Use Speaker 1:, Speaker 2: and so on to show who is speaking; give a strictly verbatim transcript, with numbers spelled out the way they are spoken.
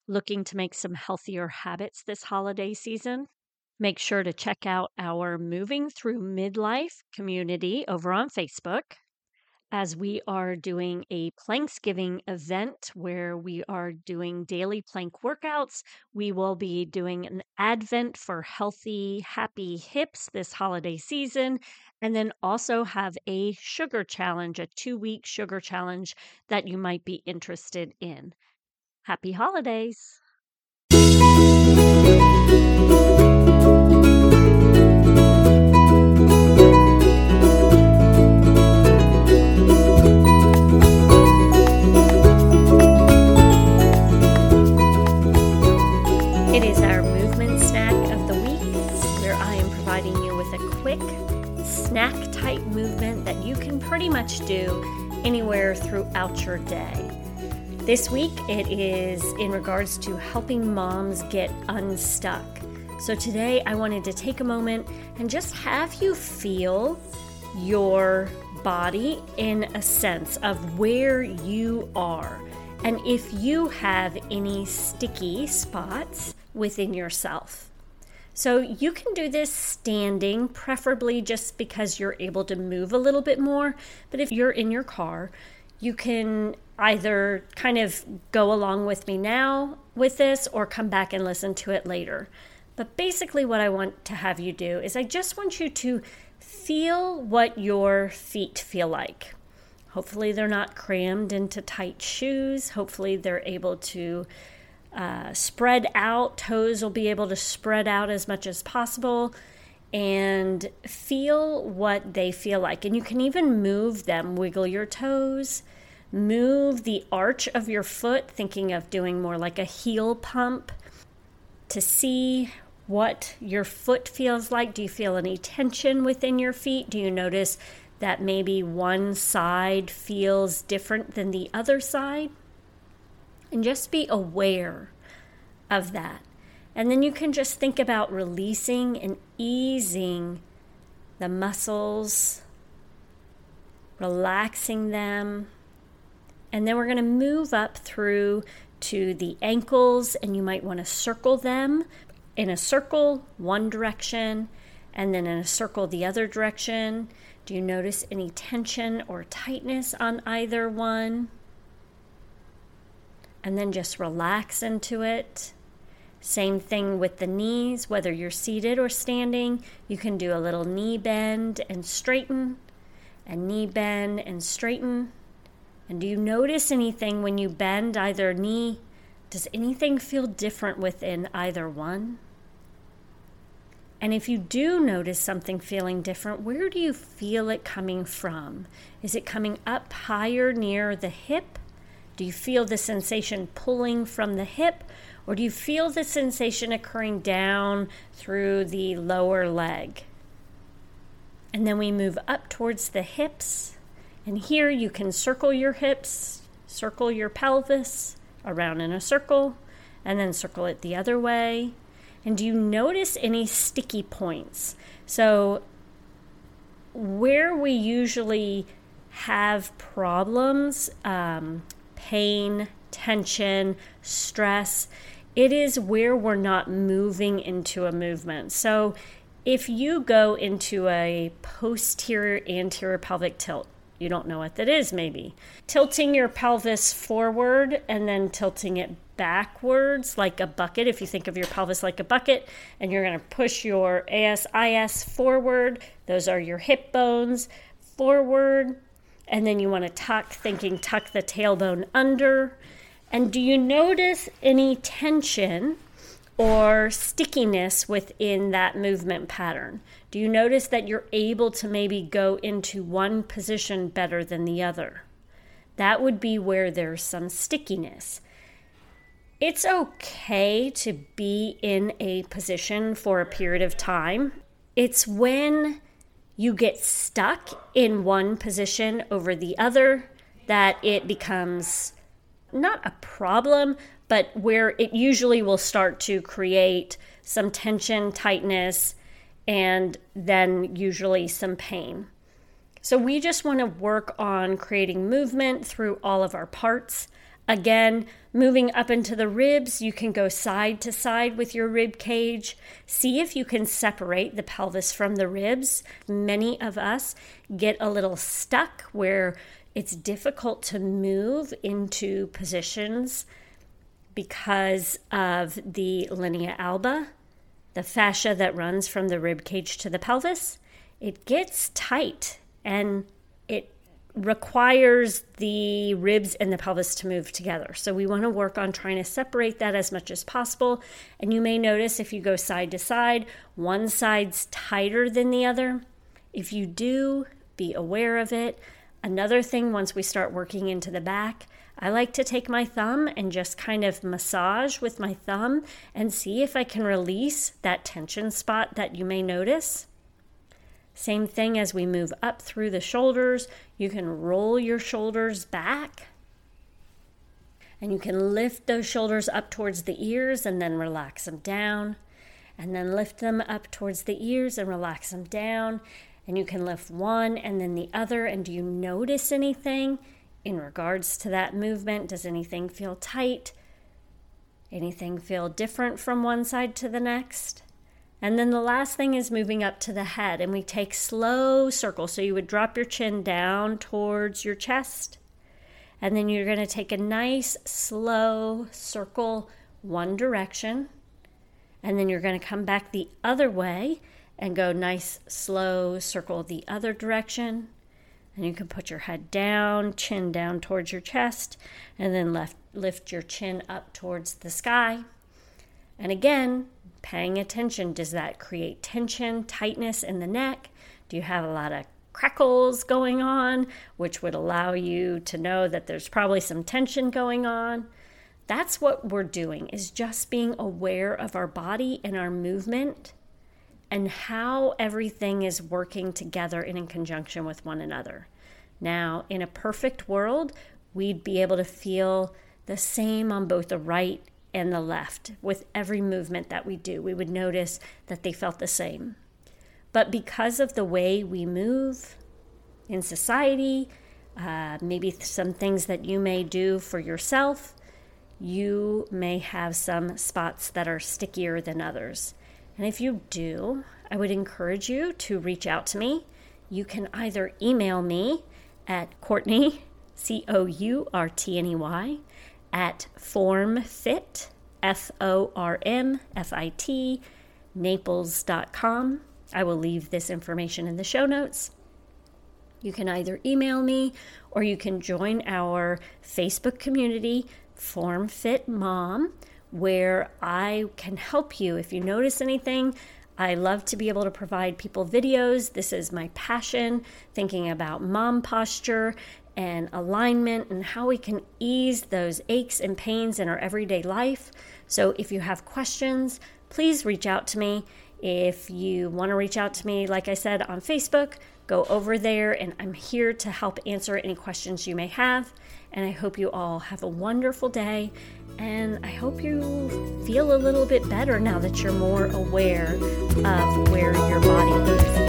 Speaker 1: looking to make some healthier habits this holiday season, make sure to check out our Moving Through Midlife community over on Facebook, as we are doing a Planksgiving event where we are doing daily plank workouts. We will be doing an Advent for healthy, happy hips this holiday season, and then also have a sugar challenge, a two-week sugar challenge that you might be interested in. Happy holidays! It is our movement snack of the week, where I am providing you with a quick snack-type movement that you can pretty much do anywhere throughout your day. This week, it is in regards to helping moms get unstuck. So today, I wanted to take a moment and just have you feel your body in a sense of where you are, and if you have any sticky spots within yourself. So you can do this standing, preferably just because you're able to move a little bit more. But if you're in your car, you can either kind of go along with me now with this or come back and listen to it later. But basically what I want to have you do is I just want you to feel what your feet feel like. Hopefully they're not crammed into tight shoes. Hopefully they're able to uh, spread out. Toes will be able to spread out as much as possible, and feel what they feel like. And you can even move them. Wiggle your toes. Move the arch of your foot, thinking of doing more like a heel pump to see what your foot feels like. Do you feel any tension within your feet? Do you notice that maybe one side feels different than the other side? And just be aware of that. And then you can just think about releasing and easing the muscles, relaxing them. And then we're going to move up through to the ankles, and you might want to circle them in a circle one direction, and then in a circle the other direction. Do you notice any tension or tightness on either one? And then just relax into it. Same thing with the knees, whether you're seated or standing. You can do a little knee bend and straighten, and knee bend and straighten. And do you notice anything when you bend either knee? Does anything feel different within either one? And if you do notice something feeling different, where do you feel it coming from? Is it coming up higher near the hip? Do you feel the sensation pulling from the hip? Or do you feel the sensation occurring down through the lower leg? And then we move up towards the hips. And here you can circle your hips, circle your pelvis around in a circle, and then circle it the other way. And do you notice any sticky points? So where we usually have problems, um, pain, tension, stress, it is where we're not moving into a movement. So if you go into a posterior anterior pelvic tilt, you don't know what that is maybe. Tilting your pelvis forward and then tilting it backwards like a bucket. If you think of your pelvis like a bucket, and you're going to push your A S I S forward, those are your hip bones forward, and then you want to tuck, thinking tuck the tailbone under. And do you notice any tension or stickiness within that movement pattern? Do you notice that you're able to maybe go into one position better than the other? That would be where there's some stickiness. It's okay to be in a position for a period of time. It's when you get stuck in one position over the other that it becomes not a problem, but where it usually will start to create some tension, tightness, and then usually some pain. So we just want to work on creating movement through all of our parts Again, moving up into the ribs, you can go side to side with your rib cage. See if you can separate the pelvis from the ribs. Many of us get a little stuck where it's difficult to move into positions because of the linea alba, the fascia that runs from the rib cage to the pelvis. It gets tight and it requires the ribs and the pelvis to move together. So we want to work on trying to separate that as much as possible. And you may notice if you go side to side, one side's tighter than the other. If you do, be aware of it. Another thing, once we start working into the back, I like to take my thumb and just kind of massage with my thumb and see if I can release that tension spot that you may notice. Same thing as we move up through the shoulders. You can roll your shoulders back and you can lift those shoulders up towards the ears and then relax them down, and then lift them up towards the ears and relax them down. And you can lift one and then the other. And do you notice anything in regards to that movement? Does anything feel tight? Anything feel different from one side to the next? And then the last thing is moving up to the head, and we take slow circles. So you would drop your chin down towards your chest, and then you're going to take a nice slow circle one direction, and then you're going to come back the other way and go nice slow circle the other direction. And you can put your head down, chin down towards your chest, and then left, lift your chin up towards the sky. And again, paying attention, does that create tension, tightness in the neck? Do you have a lot of crackles going on, which would allow you to know that there's probably some tension going on? That's what we're doing, is just being aware of our body and our movement and how everything is working together and in conjunction with one another. Now, in a perfect world, we'd be able to feel the same on both the right and the left. With every movement that we do, we would notice that they felt the same. But because of the way we move in society, uh, maybe some things that you may do for yourself, you may have some spots that are stickier than others. And if you do, I would encourage you to reach out to me. You can either email me at Courtney, C O U R T N E Y, at formfit, F O R M F I T, naples dot com. I will leave this information in the show notes. You can either email me or you can join our Facebook community, FormFit Mom, where I can help you. If you notice anything, I love to be able to provide people videos. This is my passion, thinking about mom posture and alignment and how we can ease those aches and pains in our everyday life. So if you have questions, please reach out to me. If you want to reach out to me, like I said, on Facebook, go over there, and I'm here to help answer any questions you may have. And I hope you all have a wonderful day, and I hope you feel a little bit better now that you're more aware of where your body is.